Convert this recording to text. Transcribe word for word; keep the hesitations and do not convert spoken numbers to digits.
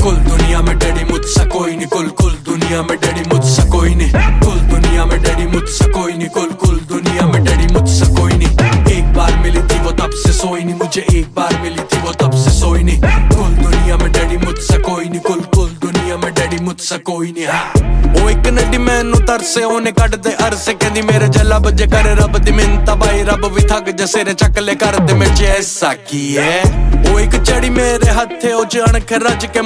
कुल दुनिया में डैडी मुझसे कोई नहीं, कुल कुल दुनिया में डैडी मुझसे कोई नहीं, कुल दुनिया में डैडी मुझसे कोई नहीं, कुल कुल दुनिया में डैडी मुझसे कोई नहीं। एक बार मिली थी वो तब से सोई नहीं, मुझे एक बार मिली थी वो तब से सोई नहीं। कुल दुनिया में डैडी मुझसे कोई नहीं, कुल कुल दुनिया में डैडी मुझसे कोई नहीं। हाँ ओ एक नडी मैनू तरसे ओने कट दे अरसे, कहंदी मेरे जला बजे करे रब दी मिन्नत भाई, रब भी थक जा सिरे चक ले कर दे मेरे ऐसा की है। ओ एक चढ़ी मेरे हथे ओ जान के रज के